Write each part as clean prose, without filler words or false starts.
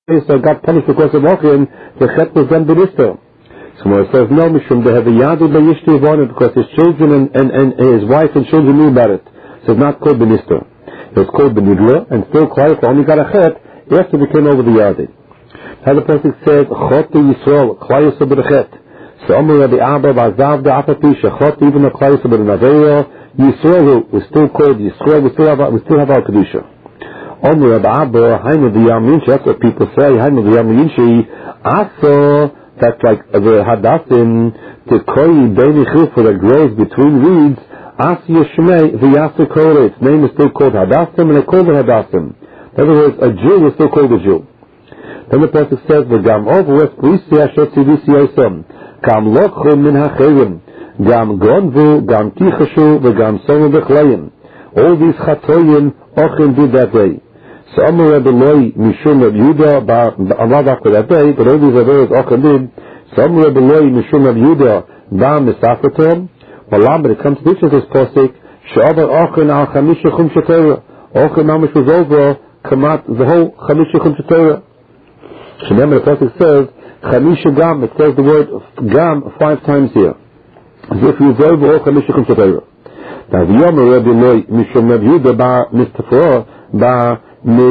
So got punished because of Ochin, the Chet was then Benisto. So it says, no, Mishum, they have a Yadu by Yishti Yvonne because his children and his wife and children knew about it. So it's not called Benisto. It was called Benidla, and still Klai only got a Chet after we came over the Yadi. How the Pasuk says, Chot Yisrael, Klai Yisrael b'Chet. So Omer Rabbi Abba, Vazav Da'apapi, Shechot, even the Klai Yisrael b'Naveya, Yisrael was still called Yisrael, we still have our Kedusha. Omer Rabbi Abba, Hainu B'Yaminchi, that's what people say, Hainu B'Yaminchi, Asa, that's like the Hadassim, the Koi Beini Chilfa that grows between reeds, Asya Shmei, V'Yasa Kore, its name is still called Hadassim, and they call it Hadassim. In other words, a Jew is still called a Jew. Then the Pasuk says, V'gam Ovres Brisi Asher Tzivisi Yosem, Gam Lokhu Min HaCherim, Gam Gonvu, Gam Tichashu, V'gam Somu B'chleim. All these Chatoyim, Ochin did that day. So Amar Rebbe Loi, Mishum Reb Yehuda, not after that day, but all these Averos Ochin did. So Amar Rebbe Loi, Mishum Reb Yehuda, Ba Misafatom, Malam, but it comes to teach us this Pasuk, She'abar Ochin al Chamisha Chum Shetera. Ochin Mamish was over, Kamat, the whole Chamisha Chum Shetera. So remember the Pasuk says, Chamisha Gam, it says the word Gam 5 times here. As if you observe all Chamisha Chum Shetera. Now the Yomer Rebbe Loi, Mishum Reb Yehuda, Ba Mistafra, Ba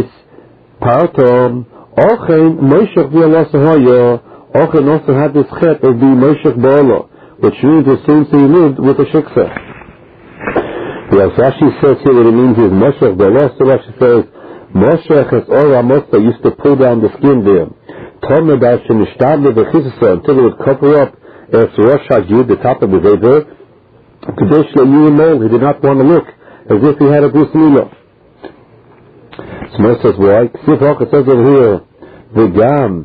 Mispartom, Ochin Moshech V'Alasahoya, Ochin also had this chet of being Moshech Ba'ala, which means as soon as he lived with a shiksa. Yes, Rashi says here what it means is Moshech Ba'ala, so Rashi says, Moshech has Ora Mosta used to pull down the skin there. Tomer Dash and Nishtadle V'Chisasa until it would cover up after Rosh Hajid, the top of the Vever. Kadosh Le'Yimol, he did not want to look as if he had a bris milah. So Moshe says, why? Ksif it says over here, V'gam,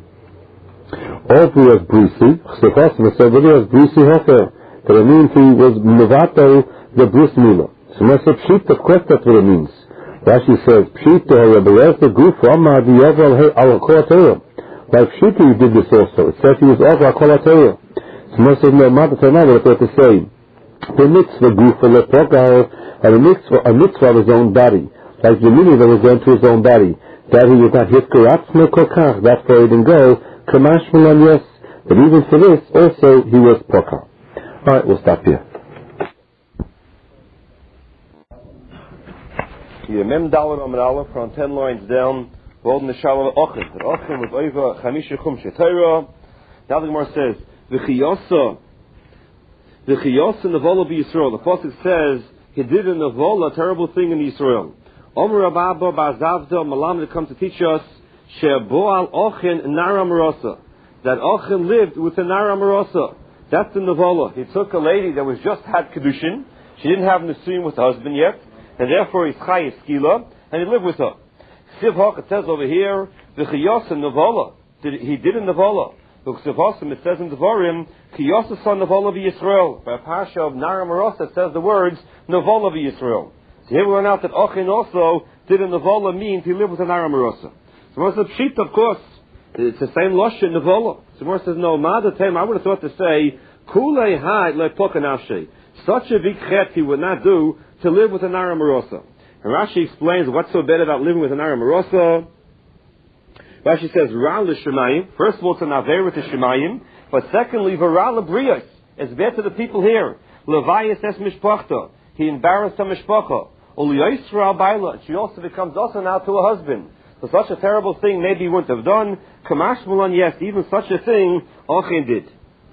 Ovri as Brisi, Ksif Hochim, it says over here as Brisi Hocher, that it means he was Mevato, the bris milah. So Moshe says, Pshit, of course that's what it means. Rashi says, Pshit, Rebbe'ez the Guf, Omar, the Yovel, Al-Kol HaTorah. Like Pshit, he did this also. It says he was over Al-Kol HaTorah. So Moshe says, no, Mata Tanah, what they have to say. The mitzvah Guf, and a mitzvah of his own body. Like the meaning that was going to his own body, that he was not hifkaratz no kokach, that's why he didn't go, kamash mulan yes, but even for this, also, he was pokah. Alright, we'll stop here. Mem Dalet Amar Aleph, from 10 lines down, Golden the Shalom Ochin. That Ochin was over Chamisha Chum Shetayra. Now the Gemara says, V'chiyasa Nevola B'Yisrael. The Pasuk says, he did a Nevola, a terrible thing in Yisrael. Omer Abba Ba'Zavda Malam to come to teach us She'boal Ochin Nara Marasa, that Ochin lived with a Nara Marasa. That's the Nevola. He took a lady that was just had Kedushin. She didn't have Nisuim with her husband yet, and therefore he's Chai Skila, and he lived with her. Siv Hach, it says over here, V'chiyasa Nevola. He did a Nevola. Look, Siv Hasim, it says in Devarim, Chiyasa son Nevola V'Yisrael. By a parsha of Nara Marasa, it says the words Nevola V'Yisrael. So here we learn out that Ochin also did a Nevola means he lived with an Aram Marasa. So Moshe says, Pshit, of course, it's the same Lashon, Nevola. So Moshe says, no, Ma'adatem, I would have thought to say, Kulei Hai Le'poka Nafshei. Such a big chet he would not do to live with an Aram Marasa. And Rashi explains what's so bad about living with an Aram Marasa. Rashi says, Ra L'Shemayim. First of all, it's an Aver with the Shemayim. But secondly, V'ra L'Briyos. It's bad to the people here. Levayis Es Mishpachta. He embarrassed her mishpacha. She also becomes also now to a husband. So such a terrible thing maybe he wouldn't have done. Kamash Mulan, yes, even such a thing Ochin did.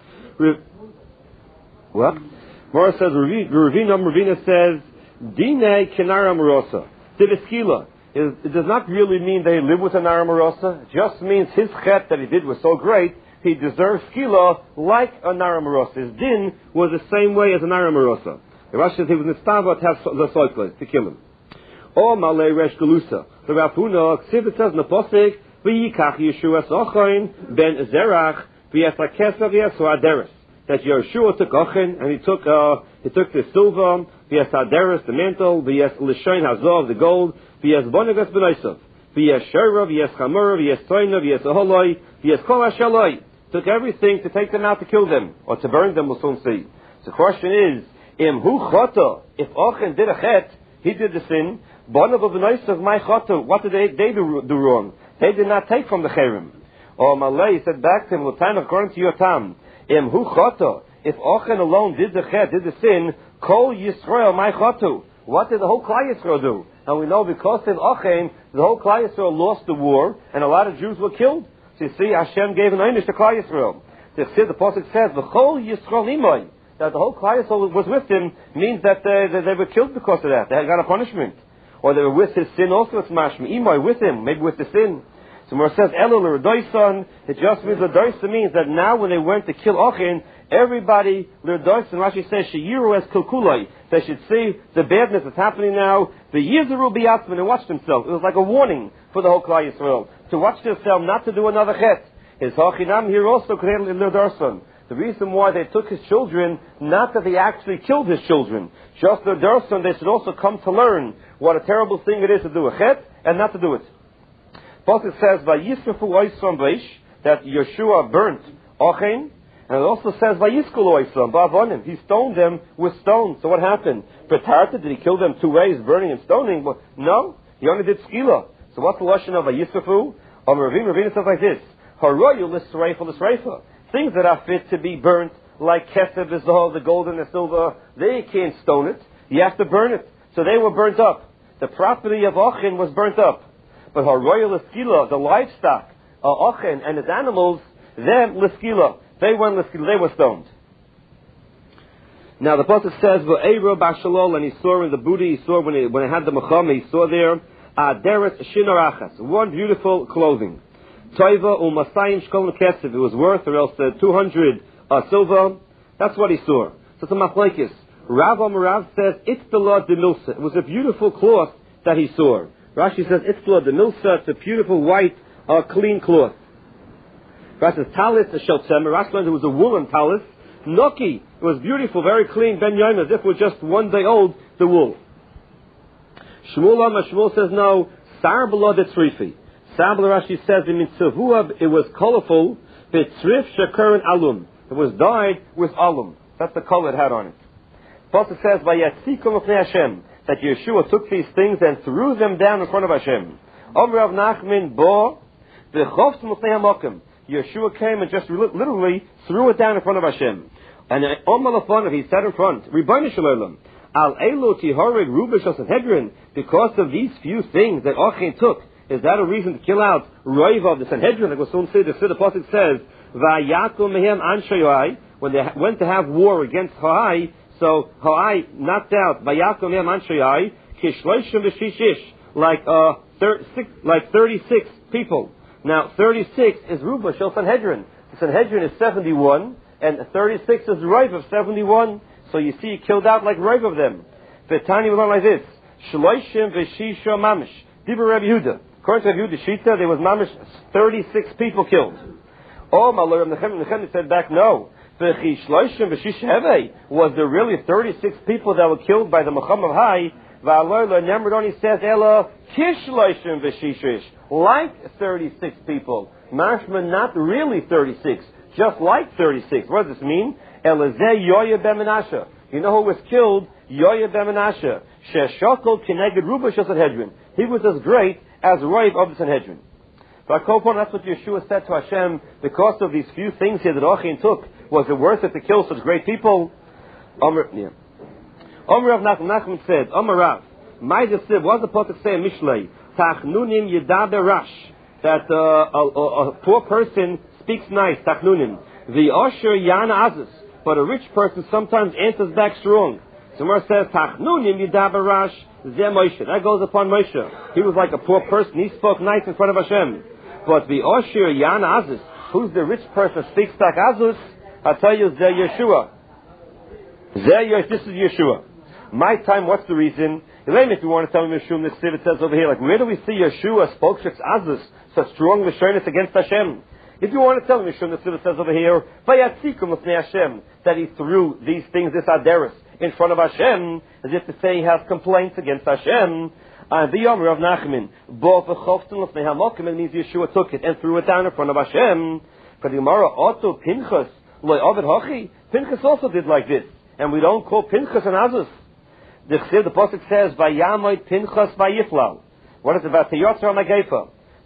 What? Mora says, Ravina says, Dine Kenara Marosa. Diveskila. It does not really mean they live with an Nara Marosa. It just means his chet that he did was so great, he deserves skila like a Nara Marosa. His din was the same way as a Nara Marosa. The Rashi says he was nistava to have the soikles, to kill him. O malei resh galusa. The Rafuna, Ksiv it says in the Posik, v'yikach Yeshua sochain ben zerach v'yasakesa v'yasaderes. That Yeshua took Ochin and he took the silver, v'yasaderes the mantle, v'yas l'shain hazov the gold, v'yas bonagas b'naisav, v'yas shera, v'yas chamura, v'yas toina, v'yas aholoi, v'yas kol hashaloi. Took everything to take them out to kill them or to burn them. We'll soon see. So the question is, if Ochin did a chet, he did the sin. Bonav of the of my chata, what did they do wrong? They did not take from the cherem. Or Malay said back to him, according to your tam, im hu choto, if Ochen alone did the chet, did the sin, kol Yisrael my chotu. What did the whole Klal Yisrael do? And we know because of Ochen, the whole Klal Yisrael lost the war, and a lot of Jews were killed. So you see, Hashem gave an einish to Klal Yisrael. The Pasuk says, "V'chol Yisrael imoy," that the whole Klal Yisrael was with him, means that they were killed because of that. They had got a punishment. Or they were with his sin also, it's mashma. Imoy, with him, maybe with the sin. So when it says, Elul L'Redoison, it just means L'Redoison means that now when they went to kill Ochen, everybody, L'Redoison, Rashi says, Sheyiru es Kilkulai, they should see the badness that's happening now. The Yizaru B'Yatzman, and watch themselves. It was like a warning for the whole Klal Yisrael, to watch themselves not to do another chet. His Hachinam here also created L'Redoison. The reason why they took his children, not that they actually killed his children, just L'Redoison, they should also come to learn what a terrible thing it is to do a chet and not to do it. Pasuk says, "Vayisrafu oisam beish," that Yeshua burnt Ochen, and it also says, "Vayiskul oisam ba'avonim." He stoned them with stones. So what happened? Betarta, did he kill them two ways, burning and stoning? But no, he only did skila. So what's the lashon of Vayisrafu? Ravina says like this: Haroyu l'sreifa. Things that are fit to be burnt, like kesef, the gold and the silver, they can't stone it. You have to burn it. So they were burnt up. The property of Ochen was burnt up. But Haroyu l'skila, the livestock, Ochen and his animals, them l'skila. They went l'skila, they were stoned. Now the pasuk says, "V'eiro b'shalol," and he saw in the booty, he saw when he had the mechama, he saw there, "Deret shinarachas," one beautiful clothing. Toiva u'masayim shkol kesef, it was worth, or else 200 silver. That's what he saw. So it's a machlekes. Rav Amarav says, "Itztala de milsa." It was a beautiful cloth that he saw. Rashi says, "Itztala de milsa." It's a beautiful white, clean cloth. Rashi says, "Talis the sheltzemer." Rashi says it was a woolen talis. Noki. It was beautiful, very clean. Ben Yoim, as if it was just one day old. The wool. Shmuel says no. Sarbala de tzrifi. Sarbala Rashi says in Mitzavuab it was colorful. Betzrif shekarin alum. It was dyed with alum. That's the color it had on it. Pasuk says, "Vayatzikum l'fnei Hashem," that Yeshua took these things and threw them down in front of Hashem. Omer Rav Nachman bo v'chovt l'fnei hamokim. Yeshua came and just literally threw it down in front of Hashem. And Omer Lefanav, he sat in front. Ribono shel olam, al elu tihareg ruba shel Sanhedrin. Because of these few things that Ochen took, is that a reason to kill out Roiv of the Sanhedrin? Like we'll soon see, the pasuk says, "Vayakum mehem anshayoai," when they went to have war against Ha'ai. So Ha'ai knocked out Vayakum mehem anshayoai kishloishim v'shishish, like 36 people. Now 36 is Ruba Shel Sanhedrin. The Sanhedrin is 71, and 36 is Roiv of 71. So you see, he killed out like Roiv of them. The Tani will learn like this: Shloishim v'shisha mamish. Dibur Rabbi Yehuda. According to Rabbi Yehuda Shita, there was mamish 36 people killed. Oh, my Lord, Nechemia said back, no. Was there really 36 people that were killed by the Mecham of Hai? Nemrod only says, Ela kishloishim v'shishish, like 36 people. Mashma, not really 36, just like 36. What does this mean? Elazeh Yoya ben Menashe. You know who was killed? Yoya ben Menashe. Sheshokol kineged Ruba shel Sanhedrin. He was as great as Roiv of the Sanhedrin. But that's what Yeshua said to Hashem, because of these few things here that Ochen took, was it worth it to kill such great people? Omer Rav Nachman said, Omer Rav, Ma'idasiv, what does the pasuk say in Mishlei? Tachnunim yedaber rash, that a poor person speaks nice, tachnunim. The osher yana azus, but a rich person sometimes answers back strong. So Gemara says, Tachnunim yedaber rash, zeh Moshe. That goes upon Moshe. He was like a poor person, he spoke nice in front of Hashem. But the osher yana azus, who's the rich person speaks back azus? I'll tell you, zeh Yeshua. This is Yeshua. My time, what's the reason? Elaine, if you want to tell me Yeshua, this it says over here, like, where do we see Yeshua spoke such azus, such strong mishonis against Hashem? If you want to tell me Yeshua, this it says over here, Vayatzikum l'fnei Hashem, that he threw these things, this aderis, in front of Hashem, as if to say he has complaints against Hashem. And the Yomer of Nachman, bo v'choftum l'fnei hamokim, it means Yeshua took it and threw it down in front of Hashem. For the Gemara, Otto Pinchas, loy ovid hochi, Pinchas also did like this. And we don't call Pinchas an azus. The pasuk says, "Vayamoid Pinchas vayiflal." What is it about? Teyotzer Mageifa.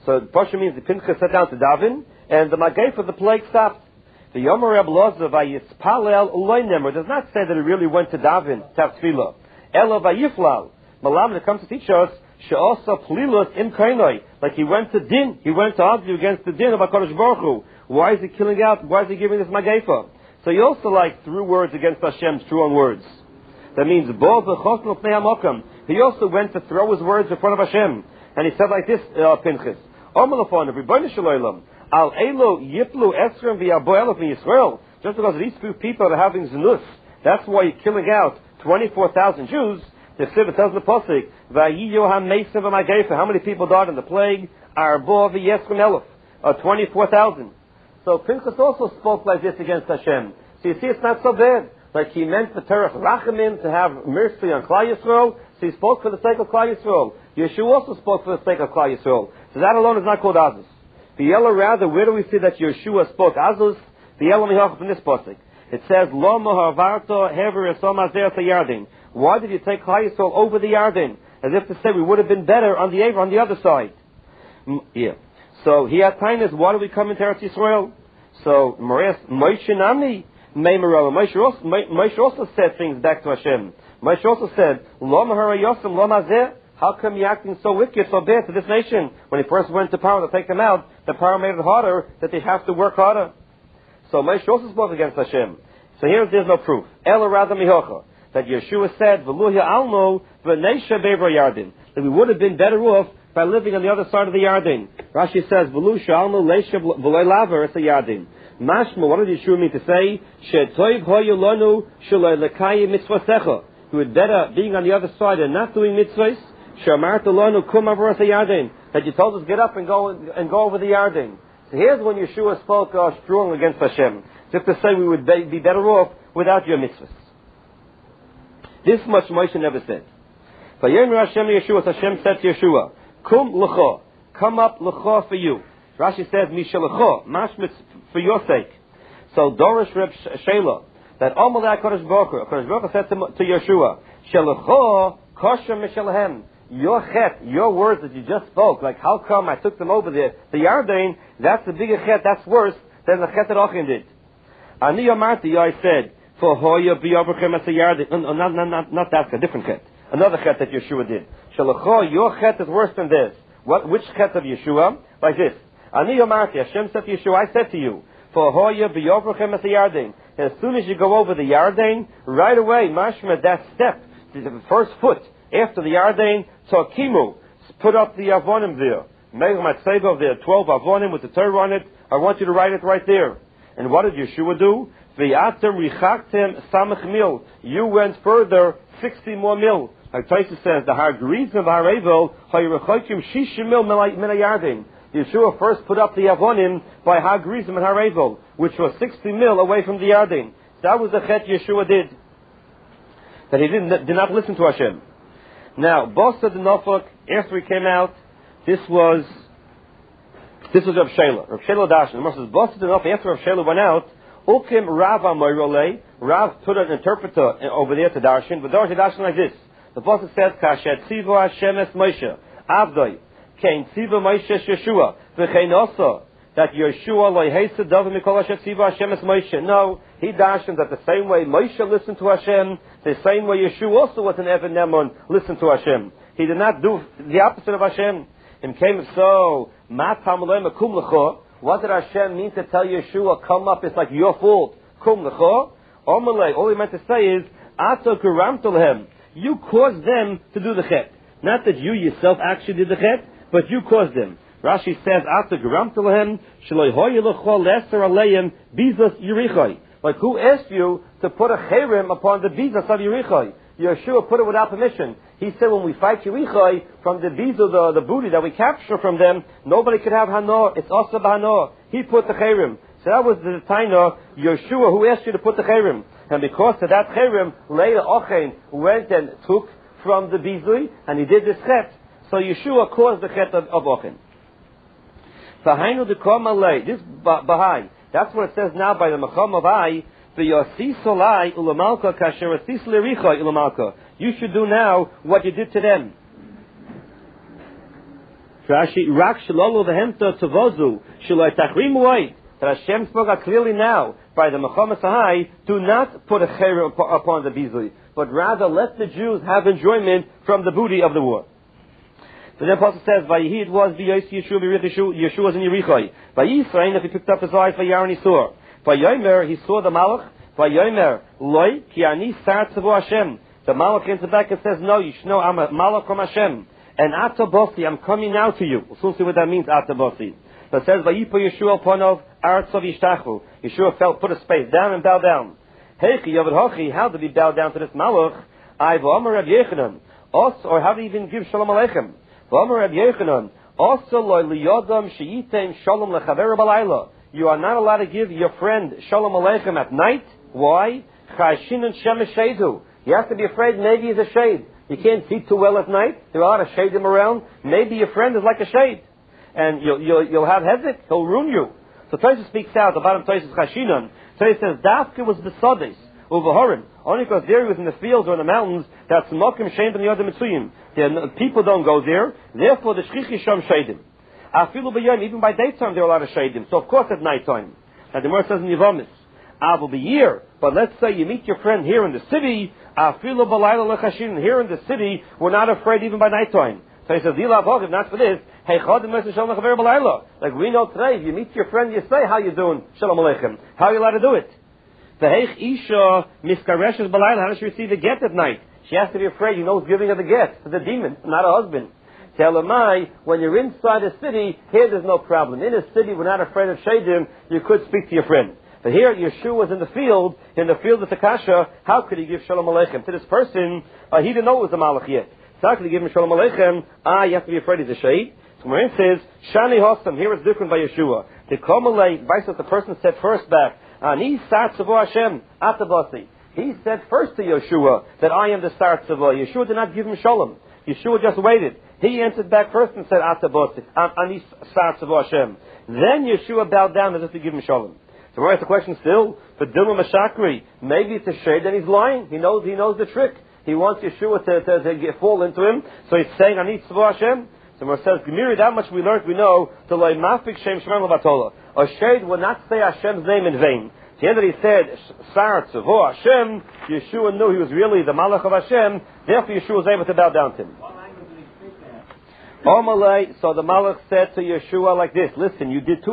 So Pasha means the Pinchas sat down to daven, and the Magaifa, the plague, stopped. The Yomer Reb Loza vayispalel uloynem, does not say that he really went to daven, to have tefillah. Elo vayiflal. Malam, that comes to teach us, she'osa plilus im kainoi, like he went to din, he went to argue against the din of HaKadosh Baruch Hu. Why is he killing out? Why is he giving this Magaifa? So he also threw words against Hashem, strong words. That means bo v'chosnu pnei hamokam. He also went to throw his words in front of Hashem, and he said like this, Pinchas, Omelafon, Rebbeinu Shalom, Al Elo Yiplu Esrim v'Yaboelef in Yisrael. Just because these few people are having znus, that's why you're killing out 24,000 Jews. The Siva tells the Pasuk, Vayiyo HaMeisa v'Magaifa. How many people died in the plague? Arbo v'Yesrim Elef, 24,000. So Pinchas also spoke like this against Hashem. So you see, it's not so bad. Like he meant the Terech Rachamim to have mercy on Klal Yisrael. So he spoke for the sake of Klal Yisrael. Yeshua also spoke for the sake of Klal Yisrael. So that alone is not called Azus. The yellow rather, where do we see that Yeshua spoke Azus? The yellow mihach from this pasuk. It says, Lo mohavarto hever esom azer yardin. Why did you take Klal Yisrael over the Yarden? As if to say we would have been better on the other side. Yeah. So he had kindness. Why do we come into Eretz Yisrael? So Moshe Nami Moshe also said things back to Hashem. Moshe also said, Lo mahara yosem lo mazeh. How come you're acting so wicked, so bad to this nation? When he first went to power to take them out, the power made it harder that they have to work harder. So Moshe also spoke against Hashem. So here there's no proof. Ela rather mihocha. That Yeshua said, V'luhya almo v'neisha bever yardin. That we would have been better off by living on the other side of the Yarden. Rashi says, V'lu shalmo leisha v'loy laver es a Yardin. Mashma, what did Yeshua mean to say? She'toiv hoyu lonu shaloi lekayim mitzvasecha. You would better being on the other side and not doing mitzvahs. She'amarta lonu kum avar es a Yardin. That you told us get up and go over the Yarden. So here's when Yeshua spoke strong against Hashem. Just to say we would be better off without your mitzvahs. This much Moshe never said. Vayomer Hashem Yeshua, Hashem said to Yeshua, Kum l'cha, come up l'cha for you. Rashi says, Misha l'cha, mashmitz for your sake. So Dorish Reb Shela, that Amalei HaKadosh Baruch Hu said to Yeshua, Shelecha kosher mishalehem. Your chet, your words that you just spoke, like how come I took them over the Yarden, that's the bigger chet, that's worse than the chet that Achin did. Ani Amarti, I said, for hoya biyabrachem as a Yarden. Not that, a different chet. Another chet that Yeshua did. Shelecha, your chet is worse than this. Which chet of Yeshua? Like this. Ani Amarti, Hashem said to Yeshua, I said to you, for hoya biyabrachem as a Yarden. As soon as you go over the Yarden, right away, mashma, that step, the first foot after the Yarden, Tokimu, put up the Avonim there. Meir Matzeva, there are 12 Avonim with the Torah on it. I want you to write it right there. And what did Yeshua do? V'yatem richaktem samach mil. You went further 60 more mil. Like Taisa says, the Har Gerizim of Har Evel, Hayrechokim shishim mil min Yarden. Yeshua first put up the Avonim by Har Gerizim and Har Evel, which was 60 mil away from the Yarden. That was the chet Yeshua did. That he did not listen to Hashem. Now, Bosa the Nofak, after he came out, this was Rav Shela. Rav Shela Dashan. The says, Bosa the Nofak, after Rav Shela went out, Ukim Rav Amoyrole, Rav put an interpreter over there to Darshan, but Darshan like this. The Bosa says, Kashet Tzivo Hashem es Moshe, Avdoi, Kein Tzivo Moshe Yeshua, V'chein Osa, that Yeshua loyheisa davim mikol Hashem tziva Hashem es Moshe. No, he dashed that the same way Moshe listened to Hashem, the same way Yeshua also was an Evan Nemon, listened to Hashem. He did not do the opposite of Hashem. And came so, what did Hashem mean to tell Yeshua, come up, it's like your fault. Kum lecha. All he meant to say is, Ato kuramtolhem. You caused them to do the chet. Not that you yourself actually did the chet, but you caused them. Rashi says, Ato kuramtolhem, shaloi hoye lecha leser aleim, bizos yerichai. Like who asked you to put a cherem upon the bizos of Yerichai? Yeshua put it without permission. He said when we fight Yerichai, from the bizos, the booty that we capture from them, nobody could have hanor. It's also hanor. He put the cherem. So that was the taina, Yeshua, who asked you to put the cherem. And because of that cherem, later Ochen went and took from the bizui, and he did this chet. So Yeshua caused the chet of Ochen. Fahainu de Komalei, this Bahai. That's what it says now by the Macham of Ai, the Yosi Solai Ulamalka Kasher Yosi Lericha Ulamalka. You should do now what you did to them. Rashi, Rak Shalolu Vehemta Tavozu, Shaloi Tachrim White, that Hashem spoke out clearly now by the Mechamas Sahai, do not put a cher upon the Bizui, but rather let the Jews have enjoyment from the booty of the war. So then Apostle says, Vayihi it was V'yos Yeshua V'yirich Yeshua was in Yerichai. Vayisrain, if he picked up his eyes, Vayaron he saw. Vayomer, he saw the Malach. Vayomer, Loi, Ki Ani Sar Tzavo Hashem. The Malach into back and says, no, you should know I'm a Malach from Hashem. And Atabosi, I'm coming now to you. We'll soon see what that means, Atabosi. So it says, Vayipo Yeshua Ponov, Artzov Yishtachu. Yeshua fell, put a space down and bow down. Heichi Yovad Hochi, how did he bow down to this Malach? Aiva Omer Rav Yechanan. Or how did he even give Shalom Aleichem? Omer Rav Yechanan. Also Loi Liyodam Sheyitem Shalom Lechaver Balayla. You are not allowed to give your friend Shalom Aleichem at night. Why? Chashinan Shemesh Sheidu. You have to be afraid maybe he's a shade. You can't see too well at night. There are a lot of shade him around. Maybe your friend is like a shade. And you'll have hezek. He'll ruin you. So Tosfos speaks out, the bottom Tosfos is Chashinan. So he says, Dafka was Besodis, Uvahorim. Only because there he was in the fields or in the mountains, that's Mokim Shem Ben Yodim Mitzuyim. People don't go there. Therefore, the Shchichi Shom Shadim. Afilu B'yom, even by daytime there are a lot of Shadim. So of course at nighttime. And the Gemara says in Yevomis, Avu B'yir. But let's say you meet your friend here in the city, Afilu B'layla L'chashin. Here in the city, we're not afraid even by nighttime. So he says, if not for this, hey, like we know today, if you meet your friend, you say, how you doing? Shalom Aleichem. How are you allowed to do it? The Heich Isha Miskareshes Balayla, how does she receive the get at night? She has to be afraid, you know who's giving her the get, the demon, not her husband. Tell her, when you're inside a city, here there's no problem. In a city, we're not afraid of Shadim, you could speak to your friend. But here, Yeshua was in the field of Takasha, how could he give Shalom Aleichem? To this person, he didn't know it was the Malach yet. So how could he give him Shalom Aleichem? You have to be afraid he's a shade. So Marin says, Shani Hossam, here it's different by Yeshua. The Komalei, vice that the person said first back, Ani Sar Tzavo Hashem, Atabasi. He said first to Yeshua that I am the Sar Tzavo. Yeshua did not give him Shalom. Yeshua just waited. He answered back first and said Atabasi, Ani Sar Tzavo Hashem. Then Yeshua bowed down as if to give him Shalom. So where's the question still? For Dilma Mashakri, maybe it's a shade and he's lying. He knows the trick. He wants Yeshua to fall into him. So he's saying, Ani Tzavo Hashem. So it says, Gemiri, that much we learned, we know, to lay mafik Shem Shemem Levatola. A shade will not say Hashem's name in vain. At the end that he said, Sar Tzavo Hashem, Yeshua knew he was really the Malach of Hashem, therefore Yeshua was able to bow down to him. What language did he speak there? So the Malach said to Yeshua like this, listen, you did two